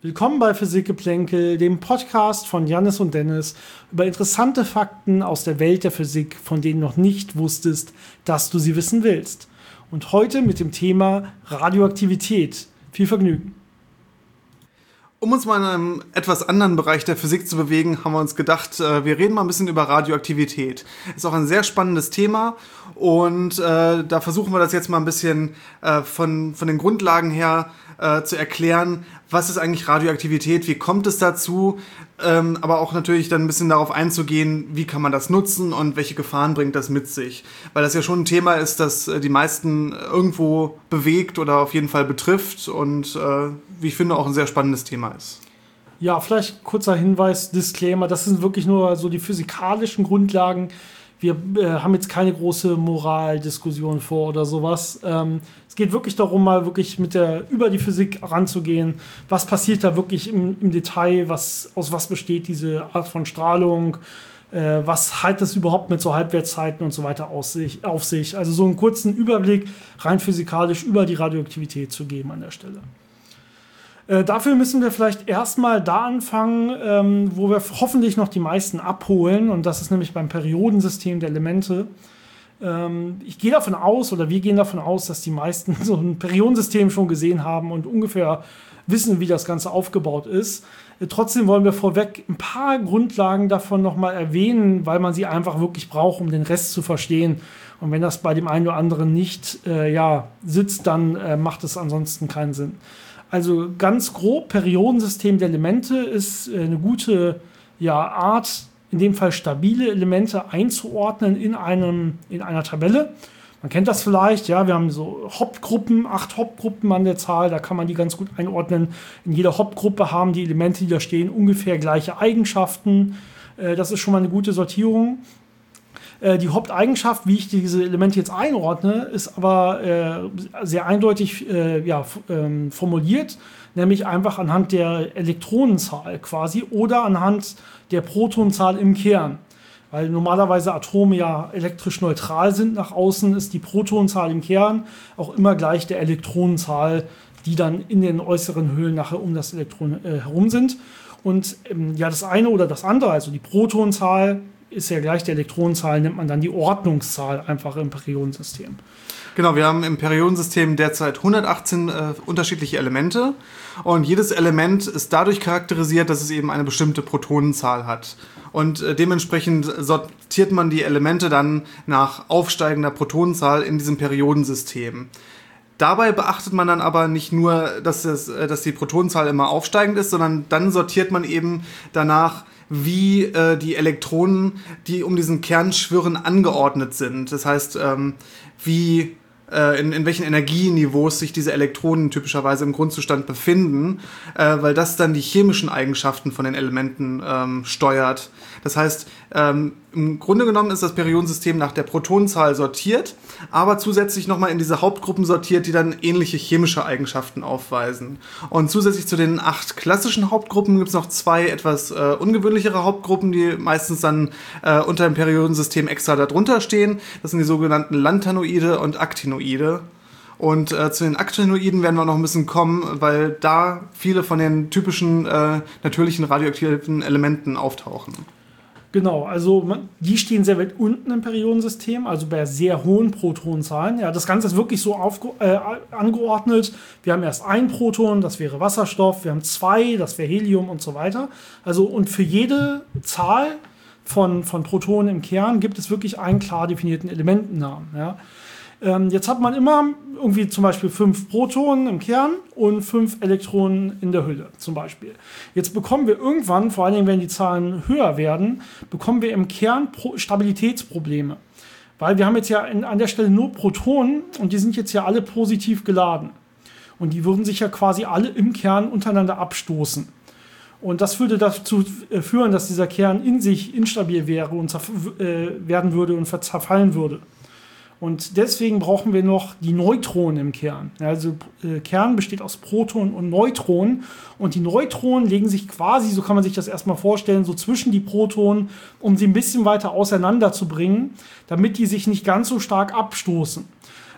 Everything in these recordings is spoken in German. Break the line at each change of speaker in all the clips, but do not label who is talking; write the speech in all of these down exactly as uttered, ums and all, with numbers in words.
Willkommen bei Physikgeplänkel, dem Podcast von Jannis und Dennis über interessante Fakten aus der Welt der Physik, von denen du noch nicht wusstest, dass du sie wissen willst. Und heute mit dem Thema Radioaktivität. Viel Vergnügen.
Um uns mal in einem etwas anderen Bereich der Physik zu bewegen, haben wir uns gedacht, wir reden mal ein bisschen über Radioaktivität. Ist auch ein sehr spannendes Thema und äh, da versuchen wir das jetzt mal ein bisschen äh, von, von den Grundlagen her äh, zu erklären, was ist eigentlich Radioaktivität, wie kommt es dazu, ähm, aber auch natürlich dann ein bisschen darauf einzugehen, wie kann man das nutzen und welche Gefahren bringt das mit sich. Weil das ja schon ein Thema ist, das die meisten irgendwo bewegt oder auf jeden Fall betrifft und äh, wie ich finde auch ein sehr spannendes Thema ist.
Ja, vielleicht kurzer Hinweis, Disclaimer, das sind wirklich nur so die physikalischen Grundlagen. Wir äh, haben jetzt keine große Moraldiskussion vor oder sowas. Ähm, es geht wirklich darum, mal wirklich mit der über die Physik ranzugehen. Was passiert da wirklich im, im Detail? Was, aus was besteht diese Art von Strahlung? Äh, was hat das überhaupt mit so Halbwertszeiten und so weiter aus sich, auf sich? Also so einen kurzen Überblick rein physikalisch über die Radioaktivität zu geben an der Stelle. Äh, dafür müssen wir vielleicht erstmal da anfangen, ähm, wo wir hoffentlich noch die meisten abholen. Und das ist nämlich beim Periodensystem der Elemente. Ähm, ich gehe davon aus, oder wir gehen davon aus, dass die meisten so ein Periodensystem schon gesehen haben und ungefähr wissen, wie das Ganze aufgebaut ist. Äh, trotzdem wollen wir vorweg ein paar Grundlagen davon nochmal erwähnen, weil man sie einfach wirklich braucht, um den Rest zu verstehen. Und wenn das bei dem einen oder anderen nicht äh, ja, sitzt, dann äh, macht es ansonsten keinen Sinn. Also ganz grob, Periodensystem der Elemente ist eine gute ja, Art, in dem Fall stabile Elemente einzuordnen in, einem, in einer Tabelle. Man kennt das vielleicht, ja, wir haben so Hauptgruppen, acht Hauptgruppen an der Zahl, da kann man die ganz gut einordnen. In jeder Hauptgruppe haben die Elemente, die da stehen, ungefähr gleiche Eigenschaften. Das ist schon mal eine gute Sortierung. Die Haupteigenschaft, wie ich diese Elemente jetzt einordne, ist aber äh, sehr eindeutig äh, ja, f- ähm, formuliert, nämlich einfach anhand der Elektronenzahl quasi oder anhand der Protonenzahl im Kern. Weil normalerweise Atome ja elektrisch neutral sind nach außen, ist die Protonenzahl im Kern auch immer gleich der Elektronenzahl, die dann in den äußeren Höhlen nachher um das Elektron äh, herum sind. Und ähm, ja, das eine oder das andere, also die Protonenzahl, ist ja gleich der Elektronenzahl, nennt man dann die Ordnungszahl einfach im Periodensystem.
Genau, wir haben im Periodensystem derzeit hundertachtzehn äh, unterschiedliche Elemente und jedes Element ist dadurch charakterisiert, dass es eben eine bestimmte Protonenzahl hat. Und äh, dementsprechend sortiert man die Elemente dann nach aufsteigender Protonenzahl in diesem Periodensystem. Dabei beachtet man dann aber nicht nur, dass, es, dass die Protonenzahl immer aufsteigend ist, sondern dann sortiert man eben danach, wie äh, die Elektronen, die um diesen Kern schwirren, angeordnet sind. Das heißt, ähm, wie äh, in, in welchen Energieniveaus sich diese Elektronen typischerweise im Grundzustand befinden, äh, weil das dann die chemischen Eigenschaften von den Elementen ähm, steuert. Das heißt, ähm, im Grunde genommen ist das Periodensystem nach der Protonenzahl sortiert, aber zusätzlich nochmal in diese Hauptgruppen sortiert, die dann ähnliche chemische Eigenschaften aufweisen. Und zusätzlich zu den acht klassischen Hauptgruppen gibt es noch zwei etwas äh, ungewöhnlichere Hauptgruppen, die meistens dann äh, unter dem Periodensystem extra darunter stehen. Das sind die sogenannten Lanthanoide und Actinoide. Und äh, zu den Actinoiden werden wir noch ein bisschen kommen, weil da viele von den typischen äh, natürlichen radioaktiven Elementen auftauchen.
Genau, also man, die stehen sehr weit unten im Periodensystem, also bei sehr hohen Protonenzahlen. Ja, das Ganze ist wirklich so aufge- äh, angeordnet. Wir haben erst ein Proton, das wäre Wasserstoff, wir haben zwei, das wäre Helium und so weiter. Also und für jede Zahl von, von Protonen im Kern gibt es wirklich einen klar definierten Elementennamen. Ja. Ähm, jetzt hat man immer irgendwie zum Beispiel fünf Protonen im Kern und fünf Elektronen in der Hülle zum Beispiel. Jetzt bekommen wir irgendwann, vor allen Dingen wenn die Zahlen höher werden, bekommen wir im Kern Pro- Stabilitätsprobleme. Weil wir haben jetzt ja in, an der Stelle nur Protonen und die sind jetzt ja alle positiv geladen. Und die würden sich ja quasi alle im Kern untereinander abstoßen. Und das würde dazu führen, dass dieser Kern in sich instabil wäre und zerf- äh, werden würde und zerfallen würde. Und deswegen brauchen wir noch die Neutronen im Kern. Also äh, Kern besteht aus Protonen und Neutronen. Und die Neutronen legen sich quasi, so kann man sich das erstmal vorstellen, so zwischen die Protonen, um sie ein bisschen weiter auseinander zu bringen, damit die sich nicht ganz so stark abstoßen.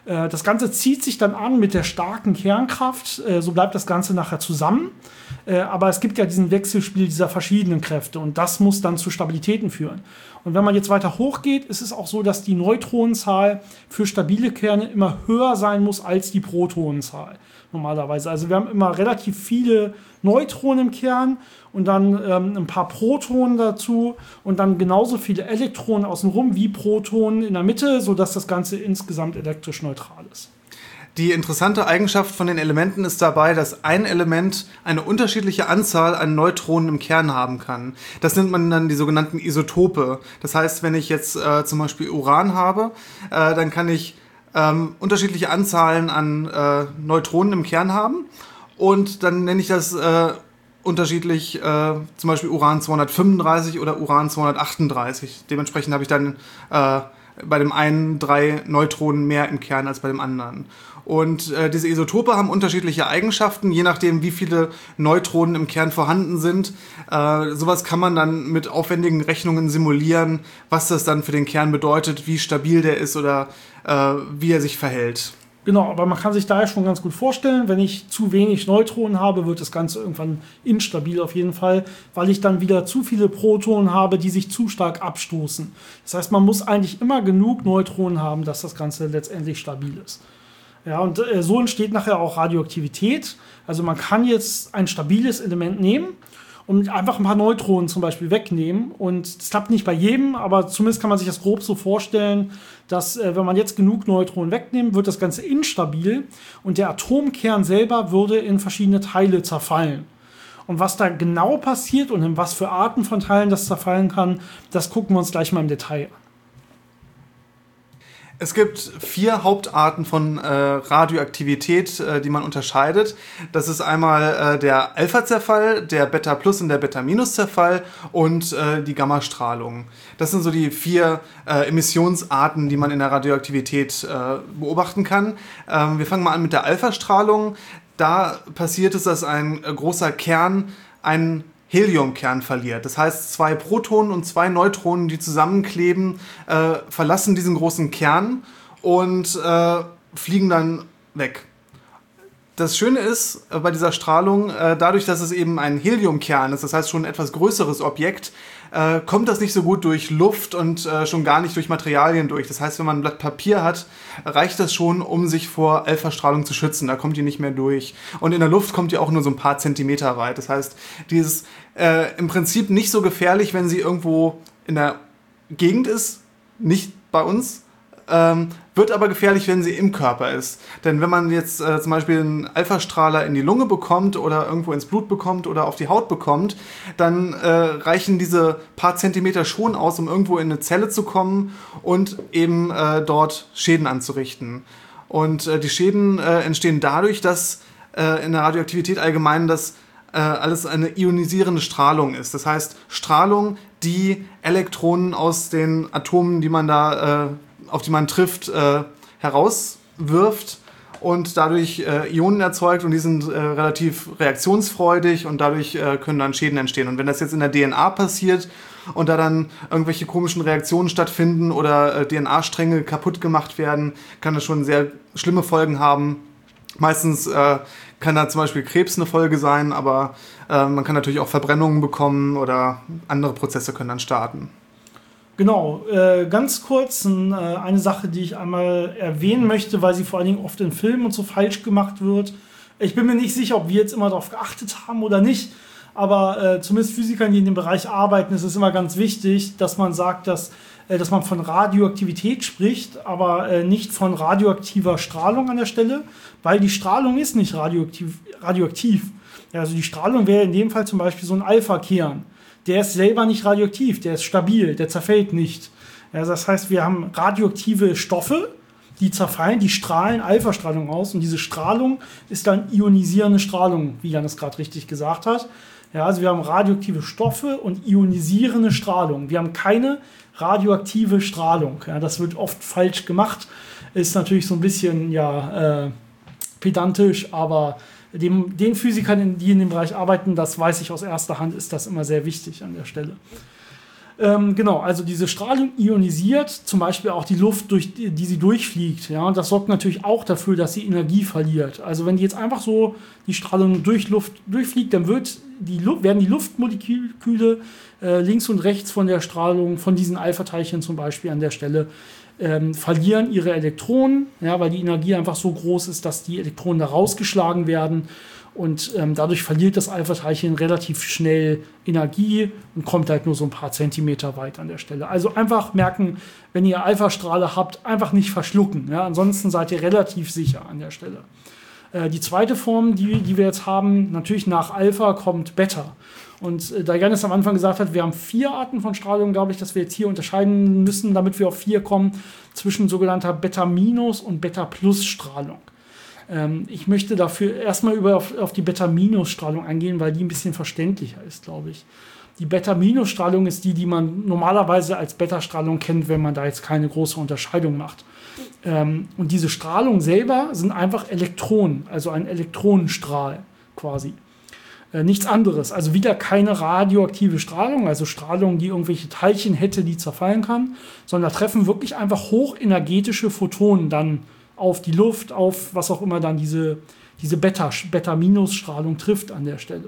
Äh, das Ganze zieht sich dann an mit der starken Kernkraft, äh, so bleibt das Ganze nachher zusammen. Äh, aber es gibt ja diesen Wechselspiel dieser verschiedenen Kräfte und das muss dann zu Stabilitäten führen. Und wenn man jetzt weiter hochgeht, ist es auch so, dass die Neutronenzahl für stabile Kerne immer höher sein muss als die Protonenzahl normalerweise. Also wir haben immer relativ viele Neutronen im Kern und dann ähm, ein paar Protonen dazu und dann genauso viele Elektronen außenrum wie Protonen in der Mitte, sodass das Ganze insgesamt elektrisch neutral ist.
Die interessante Eigenschaft von den Elementen ist dabei, dass ein Element eine unterschiedliche Anzahl an Neutronen im Kern haben kann. Das nennt man dann die sogenannten Isotope. Das heißt, wenn ich jetzt äh, zum Beispiel Uran habe, äh, dann kann ich ähm, unterschiedliche Anzahlen an äh, Neutronen im Kern haben und dann nenne ich das äh, unterschiedlich, äh, zum Beispiel Uran zweihundertfünfunddreißig oder Uran zweihundertachtunddreißig. Dementsprechend habe ich dann äh, bei dem einen drei Neutronen mehr im Kern als bei dem anderen. Und äh, diese Isotope haben unterschiedliche Eigenschaften, je nachdem, wie viele Neutronen im Kern vorhanden sind. Äh, sowas kann man dann mit aufwendigen Rechnungen simulieren, was das dann für den Kern bedeutet, wie stabil der ist oder äh, wie er sich verhält.
Genau, aber man kann sich daher schon ganz gut vorstellen, wenn ich zu wenig Neutronen habe, wird das Ganze irgendwann instabil auf jeden Fall, weil ich dann wieder zu viele Protonen habe, die sich zu stark abstoßen. Das heißt, man muss eigentlich immer genug Neutronen haben, dass das Ganze letztendlich stabil ist. Ja, und äh, so entsteht nachher auch Radioaktivität. Also man kann jetzt ein stabiles Element nehmen und einfach ein paar Neutronen zum Beispiel wegnehmen. Und das klappt nicht bei jedem, aber zumindest kann man sich das grob so vorstellen, dass äh, wenn man jetzt genug Neutronen wegnimmt, wird das Ganze instabil und der Atomkern selber würde in verschiedene Teile zerfallen. Und was da genau passiert und in was für Arten von Teilen das zerfallen kann, das gucken wir uns gleich mal im Detail an.
Es gibt vier Hauptarten von äh, Radioaktivität, äh, die man unterscheidet. Das ist einmal äh, der Alpha-Zerfall, der Beta-Plus- und der Beta-Minus-Zerfall und äh, die Gammastrahlung. Das sind so die vier äh, Emissionsarten, die man in der Radioaktivität äh, beobachten kann. Ähm, wir fangen mal an mit der Alpha-Strahlung. Da passiert es, dass ein äh, großer Kern einen Heliumkern verliert. Das heißt, zwei Protonen und zwei Neutronen, die zusammenkleben, äh, verlassen diesen großen Kern und äh, fliegen dann weg. Das Schöne ist äh, bei dieser Strahlung, äh, dadurch, dass es eben ein Heliumkern ist, das heißt schon ein etwas größeres Objekt, äh, kommt das nicht so gut durch Luft und äh, schon gar nicht durch Materialien durch. Das heißt, wenn man ein Blatt Papier hat, reicht das schon, um sich vor Alpha-Strahlung zu schützen. Da kommt die nicht mehr durch. Und in der Luft kommt die auch nur so ein paar Zentimeter weit. Das heißt, die ist äh, im Prinzip nicht so gefährlich, wenn sie irgendwo in der Gegend ist, nicht bei uns. Ähm, wird aber gefährlich, wenn sie im Körper ist. Denn wenn man jetzt äh, zum Beispiel einen Alpha-Strahler in die Lunge bekommt oder irgendwo ins Blut bekommt oder auf die Haut bekommt, dann äh, reichen diese paar Zentimeter schon aus, um irgendwo in eine Zelle zu kommen und eben äh, dort Schäden anzurichten. Und äh, die Schäden äh, entstehen dadurch, dass äh, in der Radioaktivität allgemein das äh, alles eine ionisierende Strahlung ist. Das heißt, Strahlung, die Elektronen aus den Atomen, die man da äh, auf die man trifft, äh, herauswirft und dadurch äh, Ionen erzeugt und die sind äh, relativ reaktionsfreudig und dadurch äh, können dann Schäden entstehen. Und wenn das jetzt in der D N A passiert und da dann irgendwelche komischen Reaktionen stattfinden oder äh, D N A-Stränge kaputt gemacht werden, kann das schon sehr schlimme Folgen haben. Meistens äh, kann da zum Beispiel Krebs eine Folge sein, aber äh, man kann natürlich auch Verbrennungen bekommen oder andere Prozesse können dann starten.
Genau, äh, ganz kurz ein, äh, eine Sache, die ich einmal erwähnen möchte, weil sie vor allen Dingen oft in Filmen und so falsch gemacht wird. Ich bin mir nicht sicher, ob wir jetzt immer darauf geachtet haben oder nicht, aber äh, zumindest Physikern, die in dem Bereich arbeiten, ist es immer ganz wichtig, dass man sagt, dass, äh, dass man von Radioaktivität spricht, aber äh, nicht von radioaktiver Strahlung an der Stelle, weil die Strahlung ist nicht radioaktiv. radioaktiv. Ja, also die Strahlung wäre in dem Fall zum Beispiel so ein Alpha-Kern. Der ist selber nicht radioaktiv, der ist stabil, der zerfällt nicht. Ja, das heißt, wir haben radioaktive Stoffe, die zerfallen, die strahlen Alpha-Strahlung aus und diese Strahlung ist dann ionisierende Strahlung, wie Jan es gerade richtig gesagt hat. Ja, also wir haben radioaktive Stoffe und ionisierende Strahlung. Wir haben keine radioaktive Strahlung. Ja, das wird oft falsch gemacht, ist natürlich so ein bisschen ja, äh, pedantisch, aber Dem, den Physikern, die in dem Bereich arbeiten, das weiß ich aus erster Hand, ist das immer sehr wichtig an der Stelle. Ähm, genau, also diese Strahlung ionisiert zum Beispiel auch die Luft, durch die, die sie durchfliegt. Ja, und das sorgt natürlich auch dafür, dass sie Energie verliert. Also wenn die jetzt einfach so die Strahlung durch Luft durchfliegt, dann wird die Lu- werden die Luftmoleküle äh, links und rechts von der Strahlung, von diesen Alpha-Teilchen zum Beispiel an der Stelle, ähm, verlieren ihre Elektronen, ja, weil die Energie einfach so groß ist, dass die Elektronen da rausgeschlagen werden. Und ähm, dadurch verliert das Alpha-Teilchen relativ schnell Energie und kommt halt nur so ein paar Zentimeter weit an der Stelle. Also einfach merken, wenn ihr Alpha-Strahle habt, einfach nicht verschlucken. Ja? Ansonsten seid ihr relativ sicher an der Stelle. Äh, die zweite Form, die, die wir jetzt haben, natürlich nach Alpha kommt Beta. Und äh, da Janis am Anfang gesagt hat, wir haben vier Arten von Strahlung, glaube ich, dass wir jetzt hier unterscheiden müssen, damit wir auf vier kommen, zwischen sogenannter Beta-Minus- und Beta-Plus-Strahlung. Ich möchte dafür erstmal über auf, auf die Beta-Minus-Strahlung eingehen, weil die ein bisschen verständlicher ist, glaube ich. Die Beta-Minus-Strahlung ist die, die man normalerweise als Beta-Strahlung kennt, wenn man da jetzt keine große Unterscheidung macht. Und diese Strahlung selber sind einfach Elektronen, also ein Elektronenstrahl quasi. Nichts anderes, also wieder keine radioaktive Strahlung, also Strahlung, die irgendwelche Teilchen hätte, die zerfallen kann, sondern da treffen wirklich einfach hochenergetische Photonen dann auf die Luft, auf was auch immer dann diese, diese Beta, Beta-Minus-Strahlung trifft an der Stelle.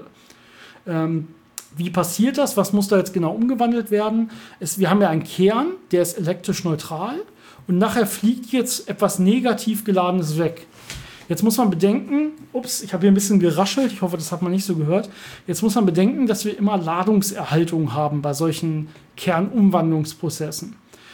Ähm, wie passiert das? Was muss da jetzt genau umgewandelt werden? Es, wir haben ja einen Kern, der ist elektrisch neutral und nachher fliegt jetzt etwas negativ Geladenes weg. Jetzt muss man bedenken, ups, ich habe hier ein bisschen geraschelt, ich hoffe, das hat man nicht so gehört. Jetzt muss man bedenken, dass wir immer Ladungserhaltung haben bei solchen Kernumwandlungsprozessen.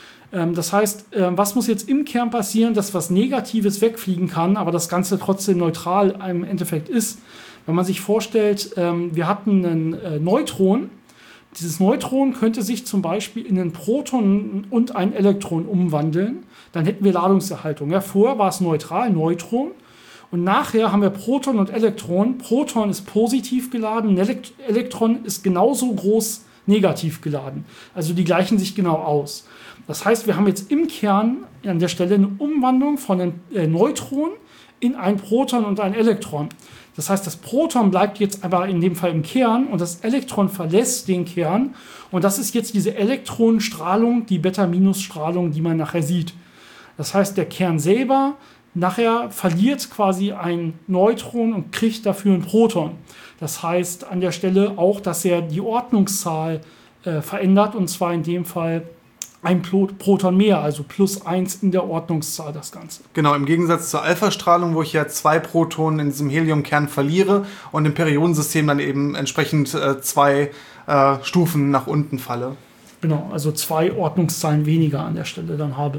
Das heißt, was muss jetzt im Kern passieren, dass was Negatives wegfliegen kann, aber das Ganze trotzdem neutral im Endeffekt ist? Wenn man sich vorstellt, wir hatten einen Neutron. Dieses Neutron könnte sich zum Beispiel in einen Proton und ein Elektron umwandeln. Dann hätten wir Ladungserhaltung. Ja, vorher war es neutral, Neutron. Und nachher haben wir Proton und Elektron. Proton ist positiv geladen, Elektron ist genauso groß negativ geladen. Also die gleichen sich genau aus. Das heißt, wir haben jetzt im Kern an der Stelle eine Umwandlung von einem äh, Neutron in ein Proton und ein Elektron. Das heißt, das Proton bleibt jetzt aber in dem Fall im Kern und das Elektron verlässt den Kern. Und das ist jetzt diese Elektronenstrahlung, die Beta-Minus-Strahlung, die man nachher sieht. Das heißt, der Kern selber nachher verliert quasi ein Neutron und kriegt dafür ein Proton. Das heißt an der Stelle auch, dass er die Ordnungszahl äh, verändert und zwar in dem Fall ein Proton mehr, also plus eins in der Ordnungszahl das Ganze.
Genau, im Gegensatz zur Alpha-Strahlung, wo ich ja zwei Protonen in diesem Heliumkern verliere und im Periodensystem dann eben entsprechend äh, zwei äh, Stufen nach unten falle.
Genau, also zwei Ordnungszahlen weniger an der Stelle dann habe.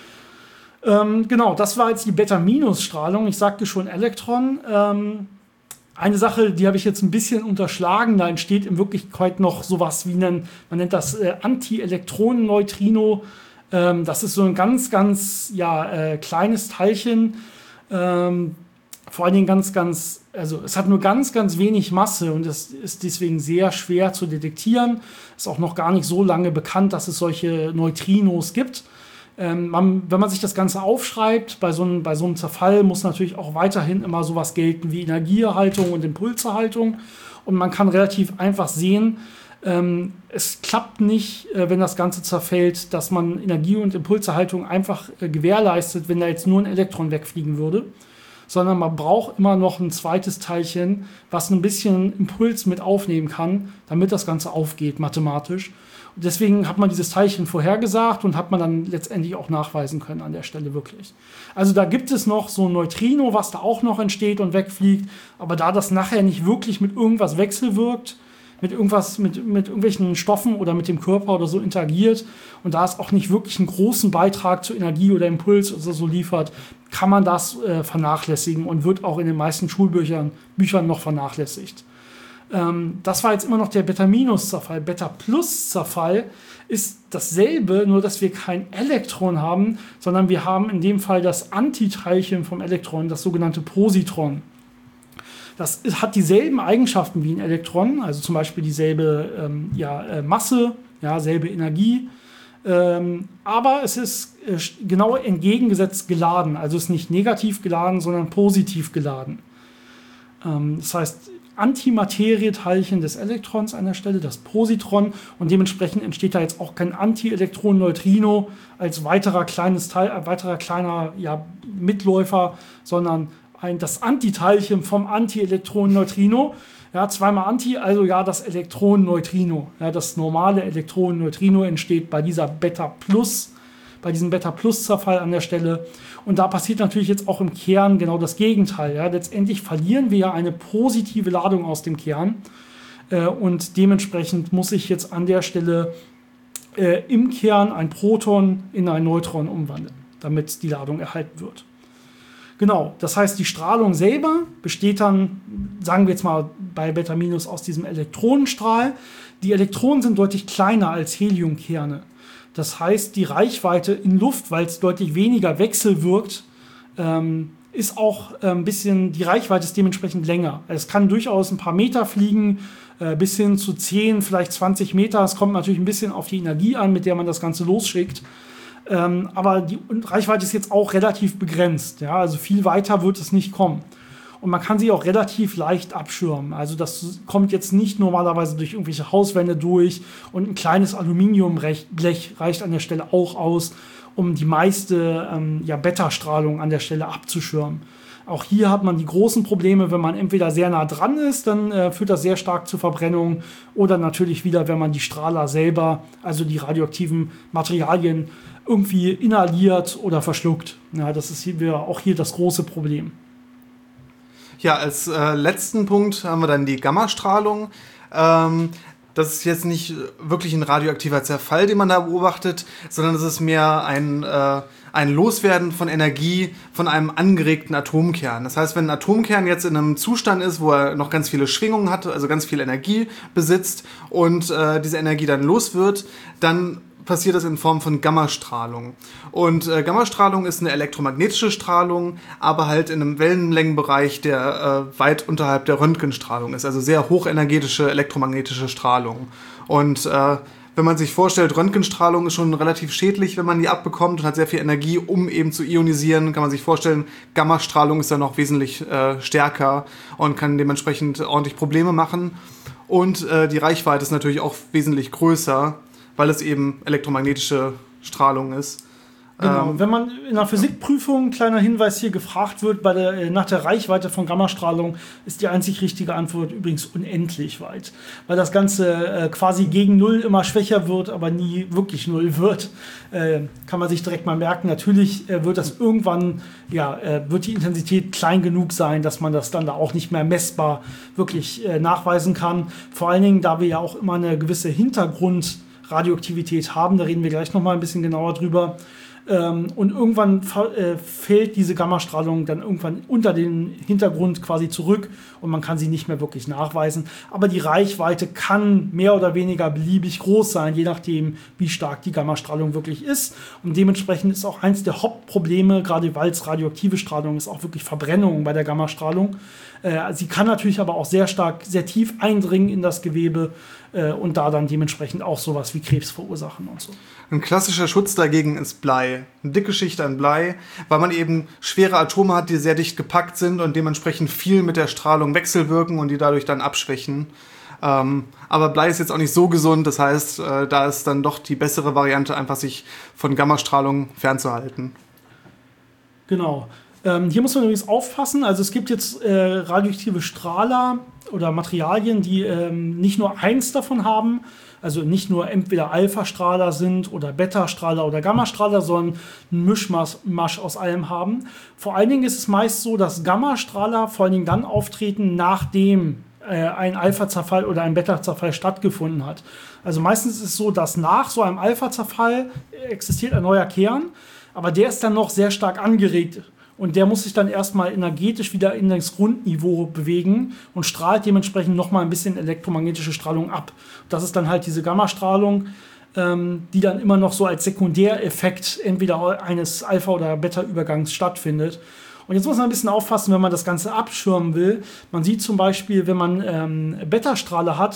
Ähm, genau, das war jetzt die Beta-Minus-Strahlung. Ich sagte schon Elektron. Ähm, Eine Sache, die habe ich jetzt ein bisschen unterschlagen, da entsteht in Wirklichkeit noch sowas wie ein, man nennt das äh, Anti-Elektronen-Neutrino. Ähm, das ist so ein ganz, ganz ja, äh, kleines Teilchen. Ähm, vor allen Dingen ganz, ganz, also es hat nur ganz, ganz wenig Masse und es ist deswegen sehr schwer zu detektieren. Ist auch noch gar nicht so lange bekannt, dass es solche Neutrinos gibt. Ähm, man, wenn man sich das Ganze aufschreibt, bei so, einem, bei so einem Zerfall muss natürlich auch weiterhin immer sowas gelten wie Energieerhaltung und Impulserhaltung. Und man kann relativ einfach sehen, ähm, es klappt nicht, äh, wenn das Ganze zerfällt, dass man Energie- und Impulserhaltung einfach äh, gewährleistet, wenn da jetzt nur ein Elektron wegfliegen würde. Sondern man braucht immer noch ein zweites Teilchen, was ein bisschen Impuls mit aufnehmen kann, damit das Ganze aufgeht mathematisch. Deswegen hat man dieses Teilchen vorhergesagt und hat man dann letztendlich auch nachweisen können an der Stelle wirklich. Also da gibt es noch so ein Neutrino, was da auch noch entsteht und wegfliegt. Aber da das nachher nicht wirklich mit irgendwas wechselwirkt, mit irgendwas, mit, mit irgendwelchen Stoffen oder mit dem Körper oder so interagiert und da es auch nicht wirklich einen großen Beitrag zur Energie oder Impuls oder so liefert, kann man das äh, vernachlässigen und wird auch in den meisten Schulbüchern Büchern noch vernachlässigt. Das war jetzt immer noch der Beta-Minus-Zerfall. Beta-Plus-Zerfall ist dasselbe, nur dass wir kein Elektron haben, sondern wir haben in dem Fall das Antiteilchen vom Elektron, das sogenannte Positron. Das hat dieselben Eigenschaften wie ein Elektron, also zum Beispiel dieselbe ähm, ja, äh, Masse, ja, selbe Energie, ähm, aber es ist äh, genau entgegengesetzt geladen, also es ist nicht negativ geladen, sondern positiv geladen. Ähm, das heißt, Antimaterieteilchen des Elektrons an der Stelle, das Positron, und dementsprechend entsteht da jetzt auch kein Antielektron-Neutrino als weiterer kleines Teil, äh, weiterer kleiner ja, Mitläufer, sondern ein, das Antiteilchen vom Antielektron-Neutrino. Ja, zweimal Anti, also ja, das Elektron-Neutrino. Ja, das normale Elektron-Neutrino entsteht bei dieser Beta-Plus, bei diesem Beta-Plus-Zerfall an der Stelle. Und da passiert natürlich jetzt auch im Kern genau das Gegenteil. Ja. Letztendlich verlieren wir ja eine positive Ladung aus dem Kern. Äh, und dementsprechend muss ich jetzt an der Stelle äh, im Kern ein Proton in ein Neutron umwandeln, damit die Ladung erhalten wird. Genau, das heißt, die Strahlung selber besteht dann, sagen wir jetzt mal bei Beta- aus diesem Elektronenstrahl. Die Elektronen sind deutlich kleiner als Heliumkerne. Das heißt, die Reichweite in Luft, weil es deutlich weniger wechselwirkt, ähm, ist auch äh, ein bisschen, die Reichweite ist dementsprechend länger. Es kann durchaus ein paar Meter fliegen, äh, bis hin zu zehn, vielleicht zwanzig Meter. Es kommt natürlich ein bisschen auf die Energie an, mit der man das Ganze losschickt. Ähm, aber die Reichweite ist jetzt auch relativ begrenzt. Ja? Also viel weiter wird es nicht kommen. Und man kann sie auch relativ leicht abschirmen. Also das kommt jetzt nicht normalerweise durch irgendwelche Hauswände durch, und ein kleines Aluminiumblech reicht an der Stelle auch aus, um die meiste ähm, ja, Beta-Strahlung an der Stelle abzuschirmen. Auch hier hat man die großen Probleme, wenn man entweder sehr nah dran ist, dann äh, führt das sehr stark zu Verbrennung, oder natürlich wieder, wenn man die Strahler selber, also die radioaktiven Materialien, irgendwie inhaliert oder verschluckt. Ja, das ist hier auch hier das große Problem.
Ja, als äh, letzten Punkt haben wir dann die Gammastrahlung. Ähm, das ist jetzt nicht wirklich ein radioaktiver Zerfall, den man da beobachtet, sondern es ist mehr ein, äh, ein Loswerden von Energie von einem angeregten Atomkern. Das heißt, wenn ein Atomkern jetzt in einem Zustand ist, wo er noch ganz viele Schwingungen hat, also ganz viel Energie besitzt, und äh, diese Energie dann los wird, dann passiert das in Form von Gammastrahlung. Und äh, Gammastrahlung ist eine elektromagnetische Strahlung, aber halt in einem Wellenlängenbereich, der äh, weit unterhalb der Röntgenstrahlung ist. Also sehr hochenergetische elektromagnetische Strahlung. Und äh, wenn man sich vorstellt, Röntgenstrahlung ist schon relativ schädlich, wenn man die abbekommt, und hat sehr viel Energie, um eben zu ionisieren, kann man sich vorstellen, Gammastrahlung ist dann noch wesentlich äh, stärker und kann dementsprechend ordentlich Probleme machen. Und äh, die Reichweite ist natürlich auch wesentlich größer, weil es eben elektromagnetische Strahlung ist.
Genau,
Ähm,
wenn man in einer Physikprüfung, kleiner Hinweis hier, gefragt wird, bei der, nach der Reichweite von Gammastrahlung, ist die einzig richtige Antwort übrigens unendlich weit. Weil das Ganze äh, quasi gegen Null immer schwächer wird, aber nie wirklich Null wird. Äh, kann man sich direkt mal merken. Natürlich äh, wird das irgendwann, ja, äh, wird die Intensität klein genug sein, dass man das dann da auch nicht mehr messbar wirklich äh, nachweisen kann. Vor allen Dingen, da wir ja auch immer eine gewisse Hintergrund Radioaktivität haben, da reden wir gleich nochmal ein bisschen genauer drüber. Ähm, und irgendwann äh, fällt diese Gammastrahlung dann irgendwann unter den Hintergrund quasi zurück und man kann sie nicht mehr wirklich nachweisen. Aber die Reichweite kann mehr oder weniger beliebig groß sein, je nachdem, wie stark die Gammastrahlung wirklich ist. Und dementsprechend ist auch eins der Hauptprobleme, gerade weil es radioaktive Strahlung ist, auch wirklich Verbrennung bei der Gammastrahlung. Äh, sie kann natürlich aber auch sehr stark, sehr tief eindringen in das Gewebe äh, und da dann dementsprechend auch sowas wie Krebs verursachen und so.
Ein klassischer Schutz dagegen ist Blei. Eine dicke Schicht an Blei, weil man eben schwere Atome hat, die sehr dicht gepackt sind und dementsprechend viel mit der Strahlung wechselwirken und die dadurch dann abschwächen. Ähm, aber Blei ist jetzt auch nicht so gesund, das heißt, äh, da ist dann doch die bessere Variante, einfach sich von Gammastrahlung fernzuhalten.
Genau. Ähm, hier muss man übrigens aufpassen, also es gibt jetzt äh, radioaktive Strahler oder Materialien, die ähm, nicht nur eins davon haben, also nicht nur entweder Alpha-Strahler sind oder Beta-Strahler oder Gamma-Strahler, sondern ein Mischmasch aus allem haben. Vor allen Dingen ist es meist so, dass Gamma-Strahler vor allen Dingen dann auftreten, nachdem äh, ein Alpha-Zerfall oder ein Beta-Zerfall stattgefunden hat. Also meistens ist es so, dass nach so einem Alpha-Zerfall existiert ein neuer Kern, aber der ist dann noch sehr stark angeregt. Und der muss sich dann erstmal energetisch wieder in das Grundniveau bewegen und strahlt dementsprechend nochmal ein bisschen elektromagnetische Strahlung ab. Das ist dann halt diese Gammastrahlung, ähm, die dann immer noch so als Sekundäreffekt entweder eines Alpha- oder Beta-Übergangs stattfindet. Und jetzt muss man ein bisschen aufpassen, wenn man das Ganze abschirmen will. Man sieht zum Beispiel, wenn man ähm, Beta-Strahler hat,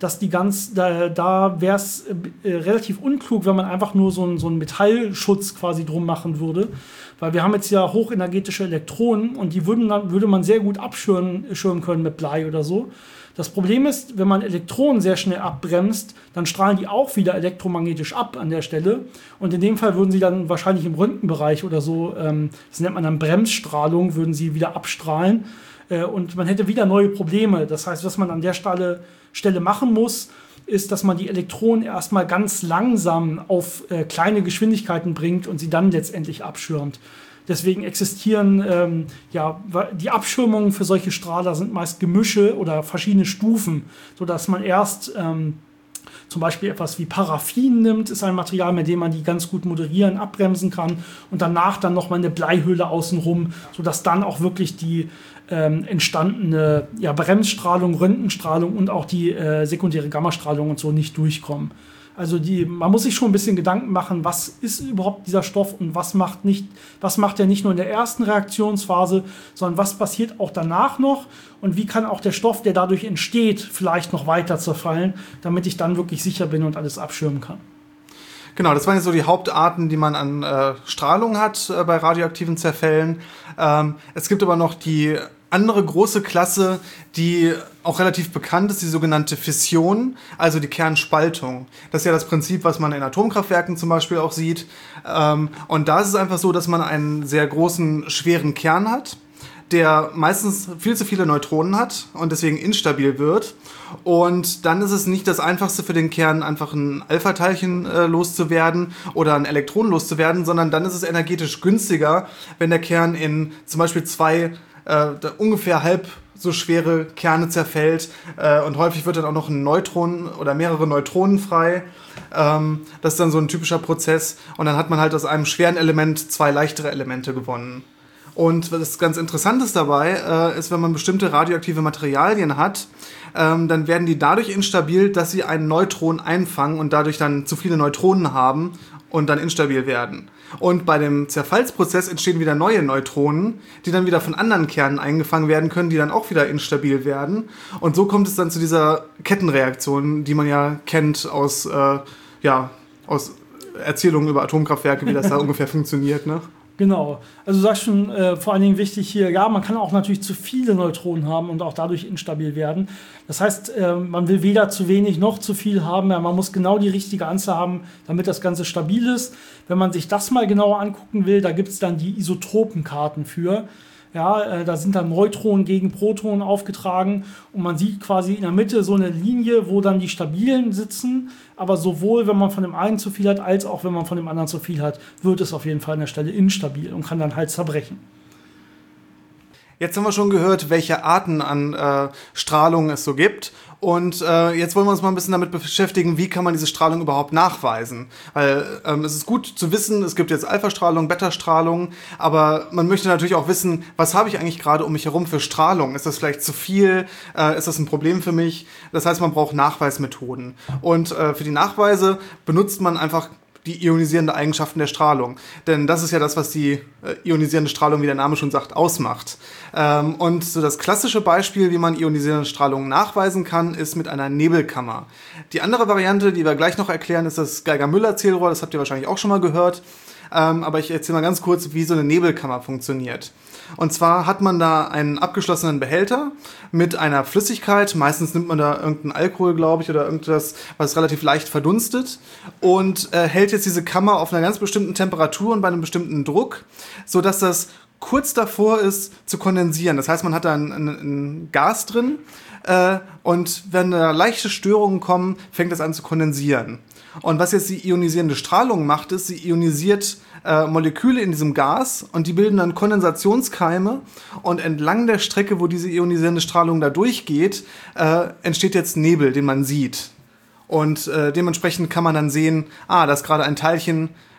dass die ganz, da, da wäre es äh, relativ unklug, wenn man einfach nur so einen so einen Metallschutz quasi drum machen würde. Weil wir haben jetzt ja hochenergetische Elektronen und die würden dann, würde man sehr gut abschirmen schirmen können mit Blei oder so. Das Problem ist, wenn man Elektronen sehr schnell abbremst, dann strahlen die auch wieder elektromagnetisch ab an der Stelle. Und in dem Fall würden sie dann wahrscheinlich im Röntgenbereich oder so, ähm, das nennt man dann Bremsstrahlung, würden sie wieder abstrahlen. Äh, und man hätte wieder neue Probleme. Das heißt, was man an der Stelle, Stelle machen muss, ist, dass man die Elektronen erstmal ganz langsam auf äh, kleine Geschwindigkeiten bringt und sie dann letztendlich abschirmt. Deswegen existieren ähm, ja die Abschirmungen für solche Strahler sind meist Gemische oder verschiedene Stufen, sodass man erst ähm, zum Beispiel etwas wie Paraffin nimmt, ist ein Material, mit dem man die ganz gut moderieren, abbremsen kann und danach dann nochmal eine Bleihülle außenrum, sodass dann auch wirklich die ähm, entstandene ja, Bremsstrahlung, Röntgenstrahlung und auch die äh, sekundäre Gammastrahlung und so nicht durchkommen. Also die, man muss sich schon ein bisschen Gedanken machen, was ist überhaupt dieser Stoff und was macht nicht, was macht er nicht nur in der ersten Reaktionsphase, sondern was passiert auch danach noch und wie kann auch der Stoff, der dadurch entsteht, vielleicht noch weiter zerfallen, damit ich dann wirklich sicher bin und alles abschirmen kann.
Genau, das waren jetzt so die Hauptarten, die man an äh, Strahlung hat äh, bei radioaktiven Zerfällen. Ähm, es gibt aber noch die andere große Klasse, die auch relativ bekannt ist, die sogenannte Fission, also die Kernspaltung. Das ist ja das Prinzip, was man in Atomkraftwerken zum Beispiel auch sieht. Ähm, und da ist es einfach so, dass man einen sehr großen, schweren Kern hat, der meistens viel zu viele Neutronen hat und deswegen instabil wird. Und dann ist es nicht das Einfachste für den Kern, einfach ein Alpha-Teilchen äh, loszuwerden oder ein Elektron loszuwerden, sondern dann ist es energetisch günstiger, wenn der Kern in zum Beispiel zwei äh, ungefähr halb so schwere Kerne zerfällt äh, und häufig wird dann auch noch ein Neutron oder mehrere Neutronen frei. Ähm, das ist dann so ein typischer Prozess und dann hat man halt aus einem schweren Element zwei leichtere Elemente gewonnen. Und was ganz Interessantes dabei äh, ist, wenn man bestimmte radioaktive Materialien hat, ähm, dann werden die dadurch instabil, dass sie einen Neutron einfangen und dadurch dann zu viele Neutronen haben und dann instabil werden. Und bei dem Zerfallsprozess entstehen wieder neue Neutronen, die dann wieder von anderen Kernen eingefangen werden können, die dann auch wieder instabil werden. Und so kommt es dann zu dieser Kettenreaktion, die man ja kennt aus, äh, ja, aus Erzählungen über Atomkraftwerke, wie das da ungefähr funktioniert, ne?
Genau. Also du sagst schon, äh, vor allen Dingen wichtig hier, ja, man kann auch natürlich zu viele Neutronen haben und auch dadurch instabil werden. Das heißt, äh, man will weder zu wenig noch zu viel haben. Ja, man muss genau die richtige Anzahl haben, damit das Ganze stabil ist. Wenn man sich das mal genauer angucken will, da gibt es dann die Isotopenkarten für. Ja, äh, da sind dann Neutronen gegen Protonen aufgetragen und man sieht quasi in der Mitte so eine Linie, wo dann die stabilen sitzen, aber sowohl wenn man von dem einen zu viel hat, als auch wenn man von dem anderen zu viel hat, wird es auf jeden Fall an der Stelle instabil und kann dann halt zerbrechen.
Jetzt haben wir schon gehört, welche Arten an äh, Strahlung es so gibt. Und äh, jetzt wollen wir uns mal ein bisschen damit beschäftigen, wie kann man diese Strahlung überhaupt nachweisen. Weil ähm, es ist gut zu wissen, es gibt jetzt Alpha-Strahlung, Beta-Strahlung, aber man möchte natürlich auch wissen, was habe ich eigentlich gerade um mich herum für Strahlung? Ist das vielleicht zu viel? Äh, ist das ein Problem für mich? Das heißt, man braucht Nachweismethoden. Und äh, für die Nachweise benutzt man einfach die ionisierende Eigenschaften der Strahlung. Denn das ist ja das, was die äh, ionisierende Strahlung, wie der Name schon sagt, ausmacht. Ähm, und so das klassische Beispiel, wie man ionisierende Strahlung nachweisen kann, ist mit einer Nebelkammer. Die andere Variante, die wir gleich noch erklären, ist das Geiger-Müller-Zählrohr. Das habt ihr wahrscheinlich auch schon mal gehört. Ähm, aber ich erzähle mal ganz kurz, wie so eine Nebelkammer funktioniert. Und zwar hat man da einen abgeschlossenen Behälter mit einer Flüssigkeit. Meistens nimmt man da irgendeinen Alkohol, glaube ich, oder irgendwas, was relativ leicht verdunstet. Und äh, hält jetzt diese Kammer auf einer ganz bestimmten Temperatur und bei einem bestimmten Druck, sodass das kurz davor ist zu kondensieren. Das heißt, man hat da ein, ein, ein Gas drin äh, und wenn da leichte Störungen kommen, fängt das an zu kondensieren. Und was jetzt die ionisierende Strahlung macht, ist, sie ionisiert äh, Moleküle in diesem Gas und die bilden dann Kondensationskeime und entlang der Strecke, wo diese ionisierende Strahlung da durchgeht, äh, entsteht jetzt Nebel, den man sieht. Und äh, dementsprechend kann man dann sehen, ah, da ist gerade ein Teilchen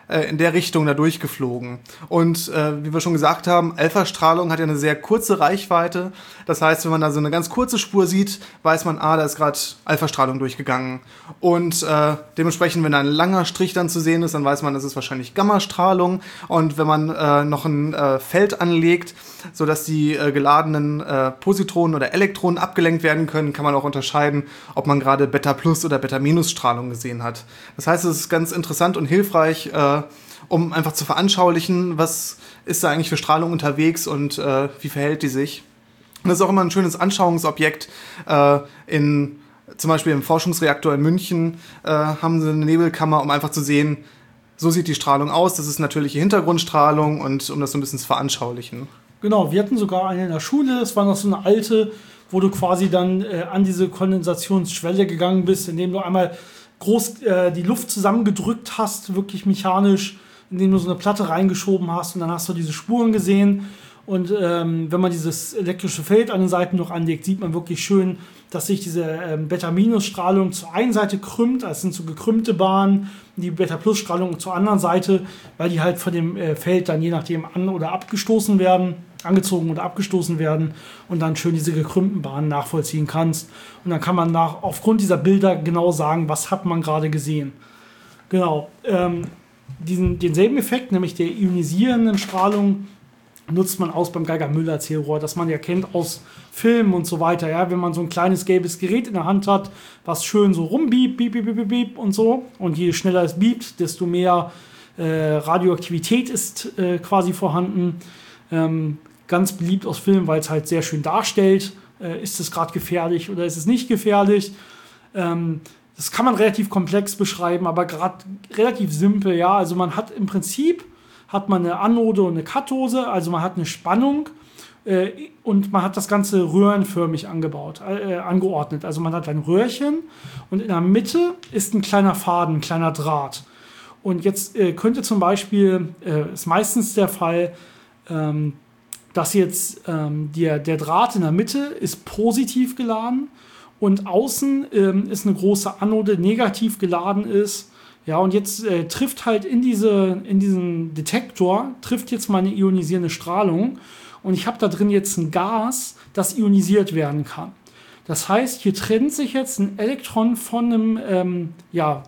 in der Richtung da durchgeflogen. Und äh, wie wir schon gesagt haben, Alpha-Strahlung hat ja eine sehr kurze Reichweite. Das heißt, wenn man da so eine ganz kurze Spur sieht, weiß man, ah, da ist gerade Alpha-Strahlung durchgegangen. Und äh, dementsprechend, wenn da ein langer Strich dann zu sehen ist, dann weiß man, das ist wahrscheinlich Gamma-Strahlung. Und wenn man äh, noch ein äh, Feld anlegt, sodass die äh, geladenen äh, Positronen oder Elektronen abgelenkt werden können, kann man auch unterscheiden, ob man gerade Beta-Plus- oder Beta-Minus-Strahlung gesehen hat. Das heißt, es ist ganz interessant und hilfreich, äh, um einfach zu veranschaulichen, was ist da eigentlich für Strahlung unterwegs und äh, wie verhält die sich. Und das ist auch immer ein schönes Anschauungsobjekt. Äh, in, zum Beispiel im Forschungsreaktor in München äh, haben sie eine Nebelkammer, um einfach zu sehen, so sieht die Strahlung aus, das ist natürliche Hintergrundstrahlung und um das so ein bisschen zu veranschaulichen.
Genau, wir hatten sogar eine in der Schule, es war noch so eine alte, wo du quasi dann äh, an diese Kondensationsschwelle gegangen bist, indem du einmal groß äh, die Luft zusammengedrückt hast, wirklich mechanisch, indem du so eine Platte reingeschoben hast und dann hast du diese Spuren gesehen. Und ähm, wenn man dieses elektrische Feld an den Seiten noch anlegt, sieht man wirklich schön, dass sich diese ähm, Beta-Minus-Strahlung zur einen Seite krümmt, also sind so gekrümmte Bahnen, die Beta-Plus-Strahlung zur anderen Seite, weil die halt von dem äh, Feld dann je nachdem an- oder abgestoßen werden, angezogen oder abgestoßen werden und dann schön diese gekrümmten Bahnen nachvollziehen kannst. Und dann kann man nach, aufgrund dieser Bilder genau sagen, was hat man gerade gesehen. Genau. Ähm, diesen, denselben Effekt, nämlich der ionisierenden Strahlung, nutzt man aus beim Geiger-Müller-Zählrohr, das man ja kennt aus Filmen und so weiter. Ja? Wenn man so ein kleines gelbes Gerät in der Hand hat, was schön so rumbiebt, biep, biep, biep, biep und so. Und je schneller es biebt, desto mehr äh, Radioaktivität ist äh, quasi vorhanden. Ähm, ganz beliebt aus Filmen, weil es halt sehr schön darstellt, äh, ist es gerade gefährlich oder ist es nicht gefährlich. Ähm, das kann man relativ komplex beschreiben, aber gerade relativ simpel. Ja? Also man hat im Prinzip hat man eine Anode und eine Kathode, also man hat eine Spannung äh, und man hat das Ganze röhrenförmig angebaut, äh, angeordnet. Also man hat ein Röhrchen und in der Mitte ist ein kleiner Faden, ein kleiner Draht. Und jetzt äh, könnte zum Beispiel, äh, ist meistens der Fall, ähm, dass jetzt ähm, der, der Draht in der Mitte ist positiv geladen und außen ähm, ist eine große Anode negativ geladen ist. Ja, und jetzt äh, trifft halt in, diese, in diesen Detektor, trifft jetzt meine ionisierende Strahlung und ich habe da drin jetzt ein Gas, das ionisiert werden kann. Das heißt, hier trennt sich jetzt ein Elektron von einem ähm, ja,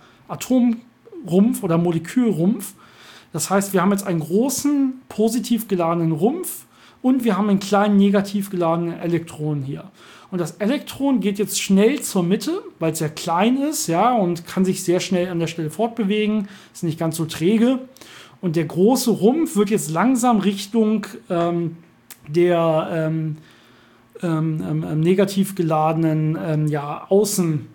Atomrumpf oder Molekülrumpf. Das heißt, wir haben jetzt einen großen positiv geladenen Rumpf und wir haben einen kleinen negativ geladenen Elektron hier. Und das Elektron geht jetzt schnell zur Mitte, weil es ja klein ist, ja, und kann sich sehr schnell an der Stelle fortbewegen, ist nicht ganz so träge. Und der große Rumpf wird jetzt langsam Richtung ähm, der ähm, ähm, ähm, negativ geladenen ähm, ja, Außenschicht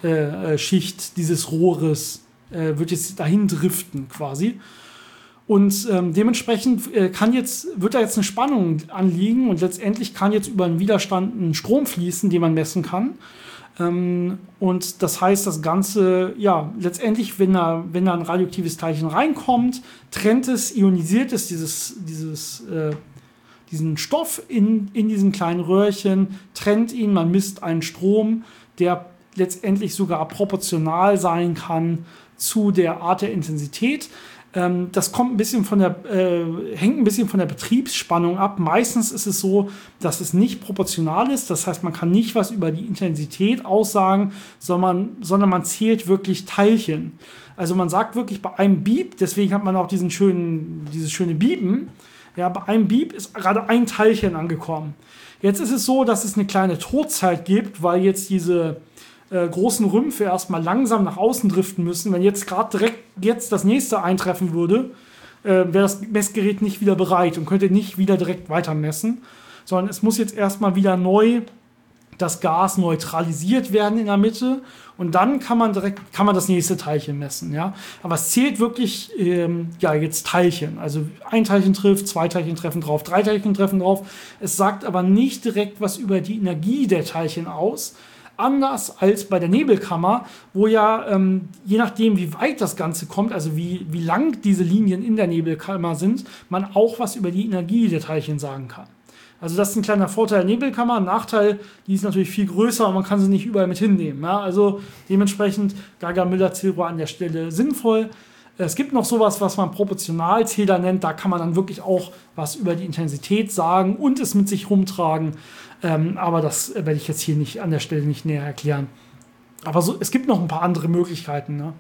äh, dieses Rohres, äh, wird jetzt dahin driften quasi. Und ähm, dementsprechend äh, kann jetzt, wird da jetzt eine Spannung anliegen und letztendlich kann jetzt über einen Widerstand ein Strom fließen, den man messen kann. Ähm, und das heißt, das Ganze, ja, letztendlich, wenn da, wenn da ein radioaktives Teilchen reinkommt, trennt es, ionisiert es dieses, dieses, äh, diesen Stoff in, in diesem kleinen Röhrchen, trennt ihn, man misst einen Strom, der letztendlich sogar proportional sein kann zu der Art der Intensität. Das kommt ein bisschen von der, äh, hängt ein bisschen von der Betriebsspannung ab. Meistens ist es so, dass es nicht proportional ist. Das heißt, man kann nicht was über die Intensität aussagen, sondern, sondern man zählt wirklich Teilchen. Also man sagt wirklich bei einem Beep, deswegen hat man auch diesen schönen, dieses schöne Biepen. Ja, bei einem Beep ist gerade ein Teilchen angekommen. Jetzt ist es so, dass es eine kleine Todzeit gibt, weil jetzt diese Äh, großen Rümpfe erstmal langsam nach außen driften müssen. Wenn jetzt gerade direkt jetzt das nächste eintreffen würde, äh, wäre das Messgerät nicht wieder bereit und könnte nicht wieder direkt weiter messen, sondern es muss jetzt erstmal wieder neu das Gas neutralisiert werden in der Mitte und dann kann man direkt kann man das nächste Teilchen messen. Ja? Aber es zählt wirklich ähm, ja, jetzt Teilchen. Also ein Teilchen trifft, zwei Teilchen treffen drauf, drei Teilchen treffen drauf. Es sagt aber nicht direkt was über die Energie der Teilchen aus. Anders als bei der Nebelkammer, wo ja, ähm, je nachdem, wie weit das Ganze kommt, also wie, wie lang diese Linien in der Nebelkammer sind, man auch was über die Energie der Teilchen sagen kann. Also das ist ein kleiner Vorteil der Nebelkammer. Ein Nachteil, die ist natürlich viel größer und man kann sie nicht überall mit hinnehmen. Ja? Also dementsprechend Geiger-Müller-Zählrohr an der Stelle sinnvoll. Es gibt noch sowas, was man Proportionalzähler nennt. Da kann man dann wirklich auch was über die Intensität sagen und es mit sich rumtragen. Ähm, aber das werde ich jetzt hier nicht an der Stelle nicht näher erklären. Aber so, es gibt noch ein paar andere Möglichkeiten. Ne?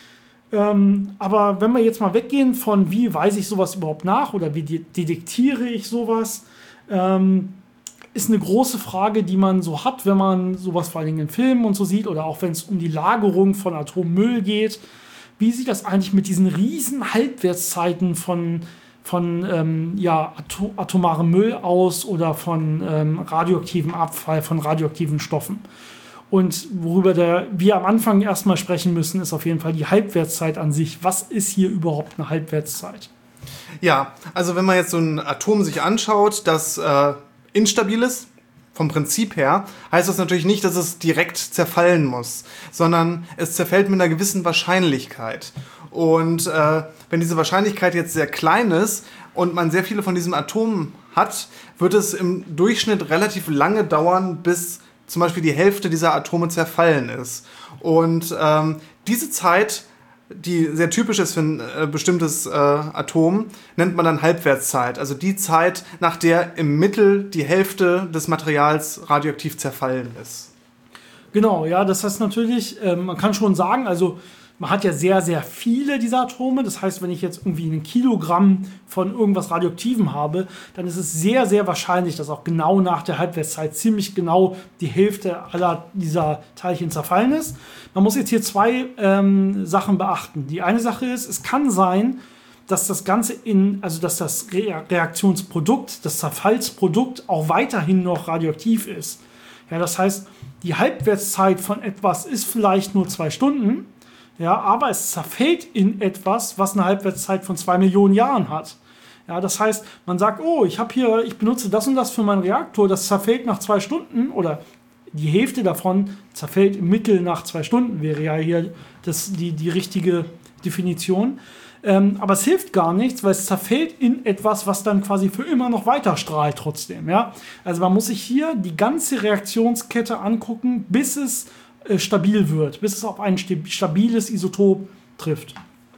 Ähm, aber wenn wir jetzt mal weggehen von, wie weise ich sowas überhaupt nach oder wie de- detektiere ich sowas, ähm, ist eine große Frage, die man so hat, wenn man sowas vor allen Dingen in Filmen und so sieht oder auch wenn es um die Lagerung von Atommüll geht. Wie sieht das eigentlich mit diesen riesen Halbwertszeiten von, von ähm, ja, atom- atomarem Müll aus oder von ähm, radioaktivem Abfall, von radioaktiven Stoffen? Und worüber der, wir am Anfang erstmal sprechen müssen, ist auf jeden Fall die Halbwertszeit an sich. Was ist hier überhaupt eine Halbwertszeit?
Ja, also wenn man jetzt so ein Atom sich anschaut, das äh, instabil ist, vom Prinzip her, heißt das natürlich nicht, dass es direkt zerfallen muss, sondern es zerfällt mit einer gewissen Wahrscheinlichkeit. Und äh, wenn diese Wahrscheinlichkeit jetzt sehr klein ist und man sehr viele von diesen Atomen hat, wird es im Durchschnitt relativ lange dauern, bis zum Beispiel die Hälfte dieser Atome zerfallen ist. Und ähm, diese Zeit, die sehr typisch ist für ein äh, bestimmtes äh, Atom, nennt man dann Halbwertszeit. Also die Zeit, nach der im Mittel die Hälfte des Materials radioaktiv zerfallen ist.
Genau, ja, das heißt natürlich, äh, man kann schon sagen, also man hat ja sehr, sehr viele dieser Atome. Das heißt, wenn ich jetzt irgendwie ein Kilogramm von irgendwas Radioaktivem habe, dann ist es sehr, sehr wahrscheinlich, dass auch genau nach der Halbwertszeit ziemlich genau die Hälfte aller dieser Teilchen zerfallen ist. Man muss jetzt hier zwei ähm, Sachen beachten. Die eine Sache ist, es kann sein, dass das Ganze in, also dass das Re- Reaktionsprodukt, das Zerfallsprodukt auch weiterhin noch radioaktiv ist. Ja, das heißt, die Halbwertszeit von etwas ist vielleicht nur zwei Stunden. Ja, aber es zerfällt in etwas, was eine Halbwertszeit von zwei Millionen Jahren hat. Ja, das heißt, man sagt, oh, ich habe hier, ich benutze das und das für meinen Reaktor, das zerfällt nach zwei Stunden oder die Hälfte davon zerfällt im Mittel nach zwei Stunden, wäre ja hier das, die, die richtige Definition. Ähm, aber es hilft gar nichts, weil es zerfällt in etwas, was dann quasi für immer noch weiter strahlt trotzdem. Ja? Also man muss sich hier die ganze Reaktionskette angucken, bis es stabil wird, bis es auf ein stabiles Isotop trifft.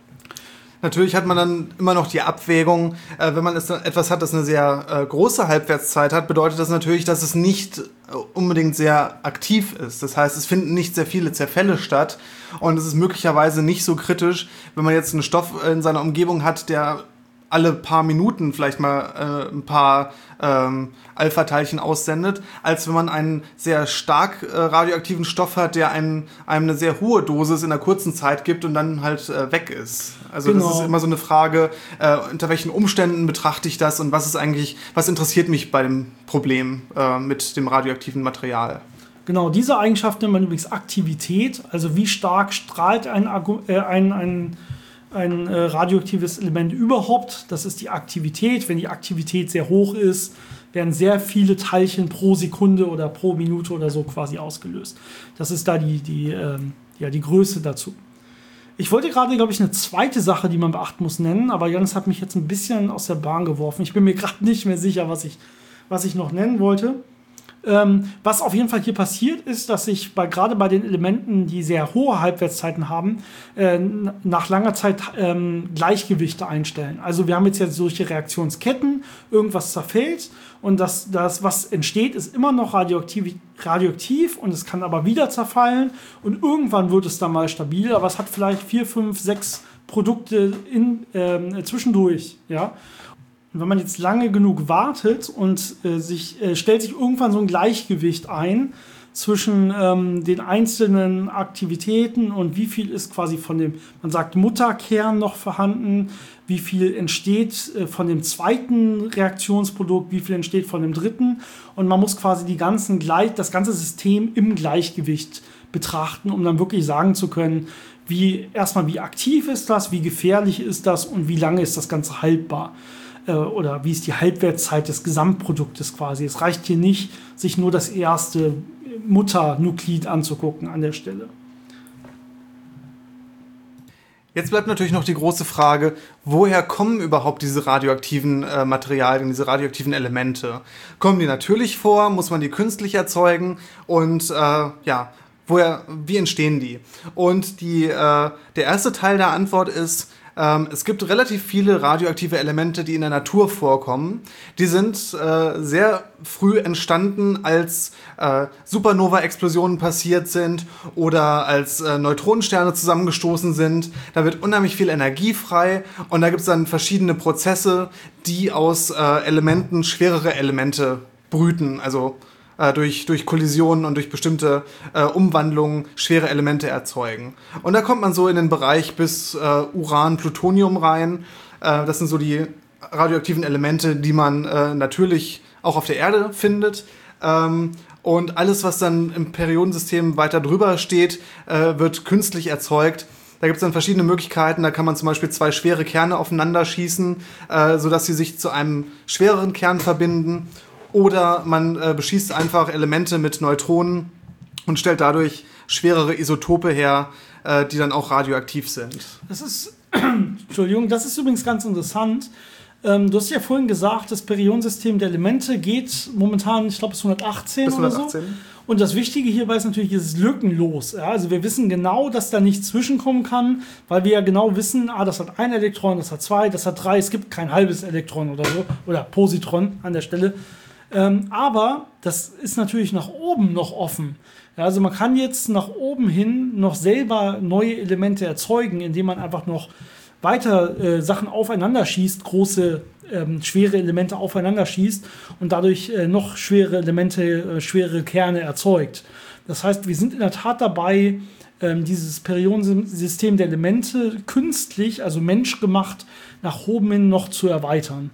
Natürlich hat man dann immer noch die Abwägung, äh, wenn man es etwas hat, das eine sehr äh, große Halbwertszeit hat, bedeutet das natürlich, dass es nicht äh, unbedingt sehr aktiv ist. Das heißt, es finden nicht sehr viele Zerfälle statt und es ist möglicherweise nicht so kritisch, wenn man jetzt einen Stoff in seiner Umgebung hat, der alle paar Minuten vielleicht mal äh, ein paar ähm, Alpha-Teilchen aussendet, als wenn man einen sehr stark äh, radioaktiven Stoff hat, der einen, einem eine sehr hohe Dosis in einer kurzen Zeit gibt und dann halt äh, weg ist. Also genau. Das ist immer so eine Frage, äh, unter welchen Umständen betrachte ich das und was ist eigentlich, was interessiert mich bei dem Problem äh, mit dem radioaktiven Material?
Genau, diese Eigenschaft nennt man übrigens Aktivität, also wie stark strahlt ein, äh, ein, ein ein äh, radioaktives Element überhaupt. Das ist die Aktivität. Wenn die Aktivität sehr hoch ist, werden sehr viele Teilchen pro Sekunde oder pro Minute oder so quasi ausgelöst. Das ist da die, die, ähm, ja, die Größe dazu. Ich wollte gerade, glaube ich, eine zweite Sache, die man beachten muss, nennen, aber Johannes hat mich jetzt ein bisschen aus der Bahn geworfen. Ich bin mir gerade nicht mehr sicher, was ich, was ich noch nennen wollte. Ähm, was auf jeden Fall hier passiert ist, dass sich bei, gerade bei den Elementen, die sehr hohe Halbwertszeiten haben, äh, nach langer Zeit ähm, Gleichgewichte einstellen. Also wir haben jetzt, jetzt solche Reaktionsketten, irgendwas zerfällt und das, das, was entsteht, ist immer noch radioaktiv, radioaktiv und es kann aber wieder zerfallen und irgendwann wird es dann mal stabil, aber es hat vielleicht vier, fünf, sechs Produkte in, äh, zwischendurch, ja. Und wenn man jetzt lange genug wartet und äh, sich, äh, stellt sich irgendwann so ein Gleichgewicht ein zwischen ähm, den einzelnen Aktivitäten und wie viel ist quasi von dem, man sagt Mutterkern noch vorhanden, wie viel entsteht äh, von dem zweiten Reaktionsprodukt, wie viel entsteht von dem dritten und man muss quasi die ganzen Gleich, das ganze System im Gleichgewicht betrachten, um dann wirklich sagen zu können, wie erstmal wie aktiv ist das, wie gefährlich ist das und wie lange ist das Ganze haltbar. Oder wie ist die Halbwertszeit des Gesamtproduktes quasi. Es reicht hier nicht, sich nur das erste Mutternuklid anzugucken an der Stelle.
Jetzt bleibt natürlich noch die große Frage, woher kommen überhaupt diese radioaktiven äh, Materialien, diese radioaktiven Elemente? Kommen die natürlich vor? Muss man die künstlich erzeugen? Und äh, ja, woher, wie entstehen die? Und die, äh, der erste Teil der Antwort ist, Ähm, es gibt relativ viele radioaktive Elemente, die in der Natur vorkommen. Die sind äh, sehr früh entstanden, als äh, Supernova-Explosionen passiert sind oder als äh, Neutronensterne zusammengestoßen sind. Da wird unheimlich viel Energie frei und da gibt es dann verschiedene Prozesse, die aus äh, Elementen schwerere Elemente brüten, also äh, durch, durch Kollisionen und durch bestimmte äh, Umwandlungen schwere Elemente erzeugen. Und da kommt man so in den Bereich bis äh, Uran, Plutonium rein. Äh, das sind so die radioaktiven Elemente, die man äh, natürlich auch auf der Erde findet. Ähm, und alles, was dann im Periodensystem weiter drüber steht, äh, wird künstlich erzeugt. Da gibt es dann verschiedene Möglichkeiten. Da kann man zum Beispiel zwei schwere Kerne aufeinander schießen, äh, sodass sie sich zu einem schwereren Kern verbinden. Oder man äh, beschießt einfach Elemente mit Neutronen und stellt dadurch schwerere Isotope her, äh, die dann auch radioaktiv sind.
Das ist, Entschuldigung, das ist übrigens ganz interessant. Ähm, du hast ja vorhin gesagt, das Periodensystem der Elemente geht momentan, ich glaube, bis hundertachtzehn, bis hundertachtzehn oder so. Und das Wichtige hierbei ist natürlich, es ist lückenlos. Ja? Also wir wissen genau, dass da nichts zwischenkommen kann, weil wir ja genau wissen, ah, das hat ein Elektron, das hat zwei, das hat drei, es gibt kein halbes Elektron oder so, oder Positron an der Stelle. Ähm, aber das ist natürlich nach oben noch offen. Ja, also man kann jetzt nach oben hin noch selber neue Elemente erzeugen, indem man einfach noch weiter äh, Sachen aufeinander schießt, große, ähm, schwere Elemente aufeinander schießt und dadurch äh, noch schwere Elemente, äh, schwere Kerne erzeugt. Das heißt, wir sind in der Tat dabei, ähm, dieses Periodensystem der Elemente künstlich, also menschgemacht, nach oben hin noch zu erweitern.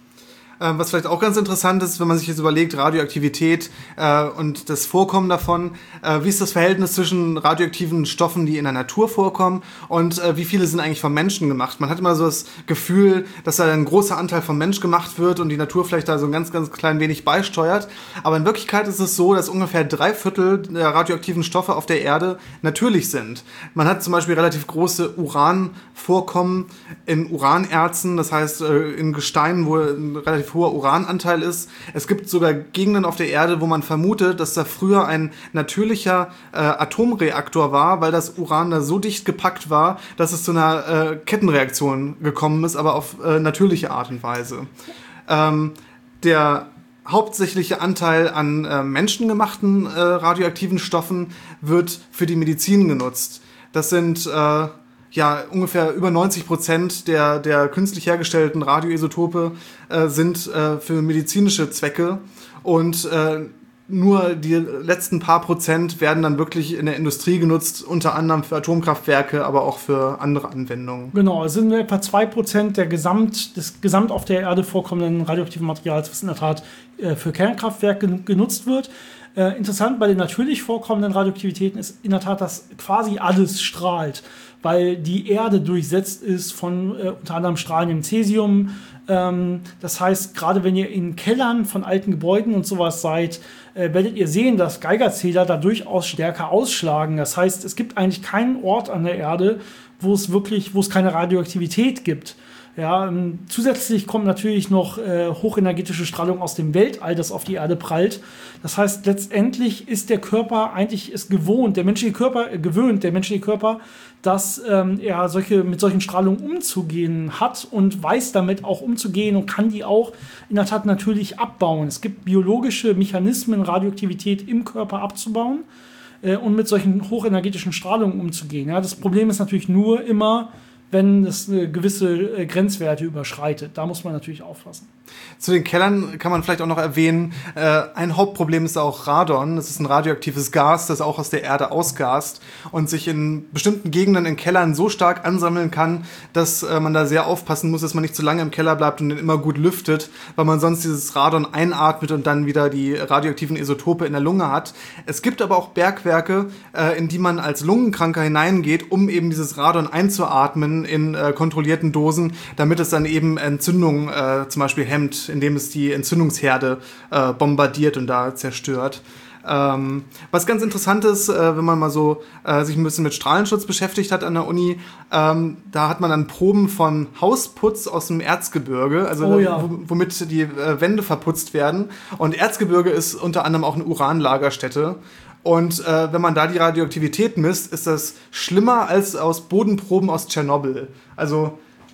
Was vielleicht auch ganz interessant ist, wenn man sich jetzt überlegt, Radioaktivität äh, und das Vorkommen davon. Äh, wie ist das Verhältnis zwischen radioaktiven Stoffen, die in der Natur vorkommen, und äh, wie viele sind eigentlich vom Menschen gemacht? Man hat immer so das Gefühl, dass da ein großer Anteil vom Mensch gemacht wird und die Natur vielleicht da so ein ganz, ganz klein wenig beisteuert. Aber in Wirklichkeit ist es so, dass ungefähr drei Viertel der radioaktiven Stoffe auf der Erde natürlich sind. Man hat zum Beispiel relativ große Uranvorkommen in Uranerzen, das heißt äh, in Gesteinen, wo ein relativ hoher Urananteil ist. Es gibt sogar Gegenden auf der Erde, wo man vermutet, dass da früher ein natürlicher äh, Atomreaktor war, weil das Uran da so dicht gepackt war, dass es zu einer äh, Kettenreaktion gekommen ist, aber auf äh, natürliche Art und Weise. Ähm, der hauptsächliche Anteil an äh, menschengemachten äh, radioaktiven Stoffen wird für die Medizin genutzt. Das sind äh, ja, ungefähr über neunzig Prozent der, der künstlich hergestellten Radioisotope äh, sind äh, für medizinische Zwecke und äh, nur die letzten paar Prozent werden dann wirklich in der Industrie genutzt, unter anderem für Atomkraftwerke, aber auch für andere Anwendungen.
Genau, es sind nur etwa zwei Prozent der Gesamt, des gesamt auf der Erde vorkommenden radioaktiven Materials, was in der Tat äh, für Kernkraftwerke genutzt wird. Äh, interessant bei den natürlich vorkommenden Radioaktivitäten ist in der Tat, dass quasi alles strahlt, weil die Erde durchsetzt ist von äh, unter anderem strahlendem Cäsium. Ähm, das heißt, gerade wenn ihr in Kellern von alten Gebäuden und sowas seid, äh, werdet ihr sehen, dass Geigerzähler da durchaus stärker ausschlagen. Das heißt, es gibt eigentlich keinen Ort an der Erde, wo es wirklich, wo es keine Radioaktivität gibt. Ja, ähm, zusätzlich kommt natürlich noch äh, hochenergetische Strahlung aus dem Weltall, das auf die Erde prallt. Das heißt, letztendlich ist der Körper eigentlich ist gewohnt, der menschliche Körper äh, gewöhnt, der menschliche Körper, dass ähm, er solche, mit solchen Strahlungen umzugehen hat und weiß damit auch umzugehen und kann die auch in der Tat natürlich abbauen. Es gibt biologische Mechanismen, Radioaktivität im Körper abzubauen äh, und mit solchen hochenergetischen Strahlungen umzugehen. Ja, das Problem ist natürlich nur immer, wenn es eine gewisse Grenzwerte überschreitet. Da muss man natürlich aufpassen.
Zu den Kellern kann man vielleicht auch noch erwähnen, äh, ein Hauptproblem ist auch Radon. Das ist ein radioaktives Gas, das auch aus der Erde ausgast und sich in bestimmten Gegenden in Kellern so stark ansammeln kann, dass äh, man da sehr aufpassen muss, dass man nicht zu lange im Keller bleibt und den immer gut lüftet, weil man sonst dieses Radon einatmet und dann wieder die radioaktiven Isotope in der Lunge hat. Es gibt aber auch Bergwerke, äh, in die man als Lungenkranker hineingeht, um eben dieses Radon einzuatmen in äh, kontrollierten Dosen, damit es dann eben Entzündungen äh, zum Beispiel hemmt, indem es die Entzündungsherde äh, bombardiert und da zerstört. Ähm, was ganz interessant ist, äh, wenn man mal so äh, sich ein bisschen mit Strahlenschutz beschäftigt hat an der Uni, ähm, da hat man dann Proben von Hausputz aus dem Erzgebirge, also
oh ja.
da, womit die äh, Wände verputzt werden. Und Erzgebirge ist unter anderem auch eine Uranlagerstätte. Und äh, wenn man da die Radioaktivität misst, ist das schlimmer als aus Bodenproben aus Tschernobyl. Also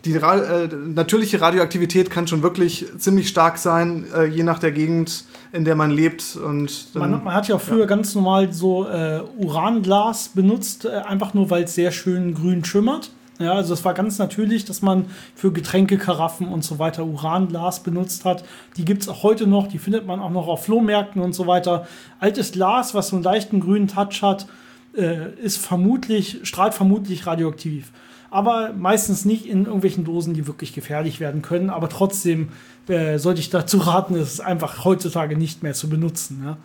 die Ra- äh, natürliche Radioaktivität kann schon wirklich ziemlich stark sein, äh, je nach der Gegend, in der man lebt. Und dann,
man, man hat ja früher ja. ganz normal so äh, Uranglas benutzt, äh, einfach nur, weil es sehr schön grün schimmert. Ja, also es war ganz natürlich, dass man für Getränkekaraffen und so weiter Uranglas benutzt hat. Die gibt es auch heute noch, die findet man auch noch auf Flohmärkten und so weiter. Altes Glas, was so einen leichten grünen Touch hat, äh, ist vermutlich, strahlt vermutlich radioaktiv. Aber meistens nicht in irgendwelchen Dosen, die wirklich gefährlich werden können. Aber trotzdem äh, sollte ich dazu raten, es einfach heutzutage nicht mehr zu benutzen. Ja.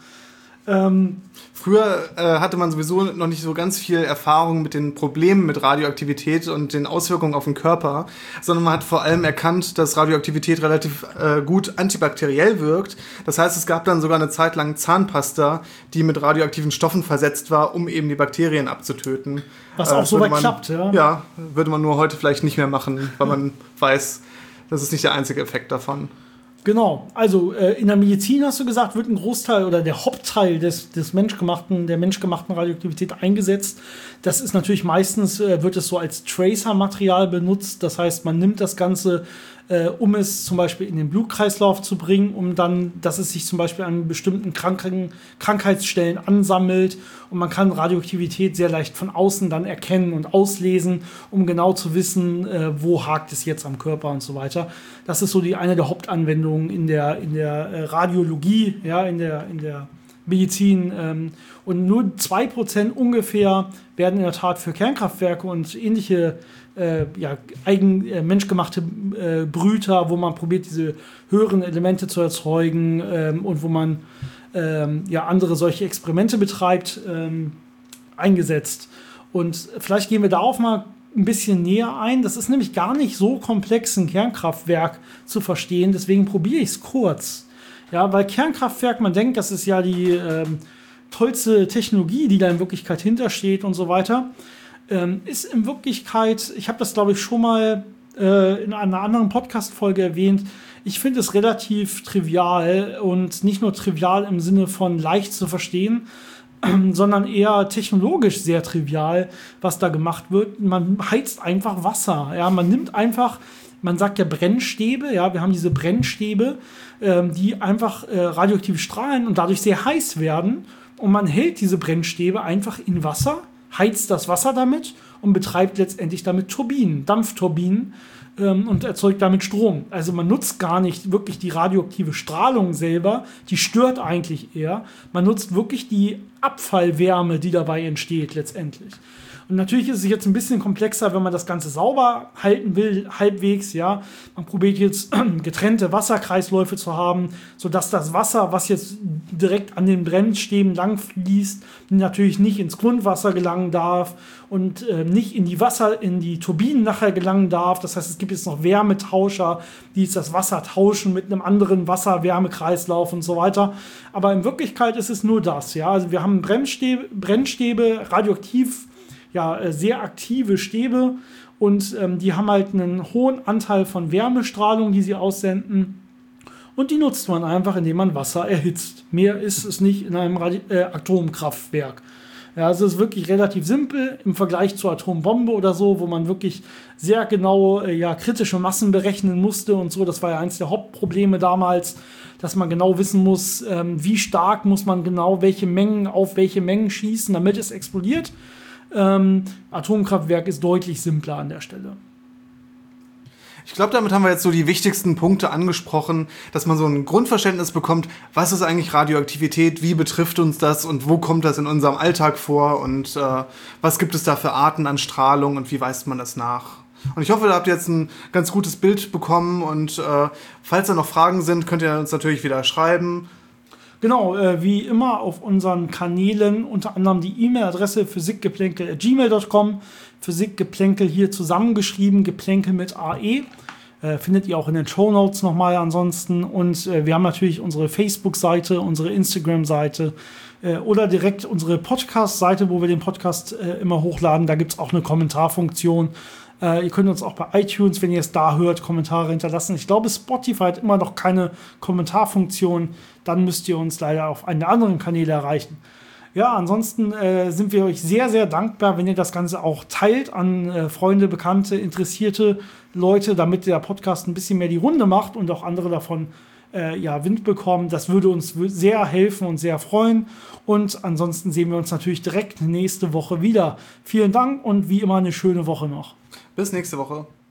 Ähm,
Früher äh, hatte man sowieso noch nicht so ganz viel Erfahrung mit den Problemen mit Radioaktivität und den Auswirkungen auf den Körper, sondern man hat vor allem erkannt, dass Radioaktivität relativ äh, gut antibakteriell wirkt. Das heißt, es gab dann sogar eine Zeit lang Zahnpasta, die mit radioaktiven Stoffen versetzt war, um eben die Bakterien abzutöten.
Was auch äh, so weit man, klappt, ja.
Ja, würde man nur heute vielleicht nicht mehr machen, weil man weiß, das ist nicht der einzige Effekt davon.
Genau, also äh, in der Medizin hast du gesagt, wird ein Großteil oder der Hauptteil des, des menschgemachten, der menschgemachten Radioaktivität eingesetzt. Das ist natürlich meistens, äh, wird es so als Tracer-Material benutzt. Das heißt, man nimmt das Ganze, äh, um es zum Beispiel in den Blutkreislauf zu bringen, um dann, dass es sich zum Beispiel an bestimmten Kranken, Krankheitsstellen ansammelt. Und man kann Radioaktivität sehr leicht von außen dann erkennen und auslesen, um genau zu wissen, äh, wo hakt es jetzt am Körper und so weiter. Das ist so die eine der Hauptanwendungen in der, in der äh, Radiologie, ja, in der, in der Medizin. Ähm, und nur zwei Prozent ungefähr werden in der Tat für Kernkraftwerke und ähnliche äh, ja, eigen, äh, menschgemachte äh, Brüter, wo man probiert, diese höheren Elemente zu erzeugen ähm, und wo man ähm, ja, andere solche Experimente betreibt, ähm, eingesetzt. Und vielleicht gehen wir darauf mal ein bisschen näher ein. Das ist nämlich gar nicht so komplex, ein Kernkraftwerk zu verstehen. Deswegen probiere ich es kurz. Ja, weil Kernkraftwerk, man denkt, das ist ja die ähm, tollste Technologie, die da in Wirklichkeit hintersteht und so weiter. Ähm, ist in Wirklichkeit, ich habe das, glaube ich, schon mal äh, in einer anderen Podcast-Folge erwähnt, ich finde es relativ trivial und nicht nur trivial im Sinne von leicht zu verstehen, sondern eher technologisch sehr trivial, was da gemacht wird. Man heizt einfach Wasser. Ja, man nimmt einfach, man sagt ja Brennstäbe, ja, wir haben diese Brennstäbe, ähm, die einfach äh, radioaktiv strahlen und dadurch sehr heiß werden. Und man hält diese Brennstäbe einfach in Wasser, heizt das Wasser damit und betreibt letztendlich damit Turbinen, Dampfturbinen, ähm, und erzeugt damit Strom. Also man nutzt gar nicht wirklich die radioaktive Strahlung selber, die stört eigentlich eher. Man nutzt wirklich die Abfallwärme, die dabei entsteht letztendlich. Und natürlich ist es jetzt ein bisschen komplexer, wenn man das Ganze sauber halten will, halbwegs, ja. Man probiert jetzt getrennte Wasserkreisläufe zu haben, sodass das Wasser, was jetzt direkt an den Brennstäben lang fließt, natürlich nicht ins Grundwasser gelangen darf und äh, nicht in die Wasser, in die Turbinen nachher gelangen darf. Das heißt, es gibt jetzt noch Wärmetauscher, die jetzt das Wasser tauschen mit einem anderen Wasser-Wärmekreislauf und so weiter. Aber in Wirklichkeit ist es nur das, ja. Also wir haben Brennstäbe, Brennstäbe radioaktiv, ja, sehr aktive Stäbe und ähm, die haben halt einen hohen Anteil von Wärmestrahlung, die sie aussenden, und die nutzt man einfach, indem man Wasser erhitzt. Mehr ist es nicht in einem Radi- äh, Atomkraftwerk. Ja, also es ist wirklich relativ simpel im Vergleich zur Atombombe oder so, wo man wirklich sehr genau äh, ja, kritische Massen berechnen musste und so. Das war ja eins der Hauptprobleme damals, dass man genau wissen muss, ähm, wie stark muss man genau welche Mengen auf welche Mengen schießen, damit es explodiert. Ähm, Atomkraftwerk ist deutlich simpler an der Stelle.
Ich glaube, damit haben wir jetzt so die wichtigsten Punkte angesprochen, dass man so ein Grundverständnis bekommt, was ist eigentlich Radioaktivität, wie betrifft uns das und wo kommt das in unserem Alltag vor und äh, was gibt es da für Arten an Strahlung und wie weist man das nach. Und ich hoffe, da habt ihr jetzt ein ganz gutes Bild bekommen und äh, falls da noch Fragen sind, könnt ihr uns natürlich wieder schreiben.
Genau, äh, wie immer auf unseren Kanälen, unter anderem die E-Mail-Adresse physikgeplänkel at gmail dot com. Physikgeplänkel hier zusammengeschrieben, Geplänkel mit A E. Äh, findet ihr auch in den Shownotes nochmal ansonsten. Und äh, wir haben natürlich unsere Facebook-Seite, unsere Instagram-Seite äh, oder direkt unsere Podcast-Seite, wo wir den Podcast äh, immer hochladen. Da gibt es auch eine Kommentarfunktion. Äh, ihr könnt uns auch bei iTunes, wenn ihr es da hört, Kommentare hinterlassen. Ich glaube, Spotify hat immer noch keine Kommentarfunktion. Dann müsst ihr uns leider auf einen der anderen Kanäle erreichen. Ja, ansonsten äh, sind wir euch sehr, sehr dankbar, wenn ihr das Ganze auch teilt an äh, Freunde, Bekannte, interessierte Leute, damit der Podcast ein bisschen mehr die Runde macht und auch andere davon äh, ja, Wind bekommen. Das würde uns sehr helfen und sehr freuen. Und ansonsten sehen wir uns natürlich direkt nächste Woche wieder. Vielen Dank und wie immer eine schöne Woche noch.
Bis nächste Woche.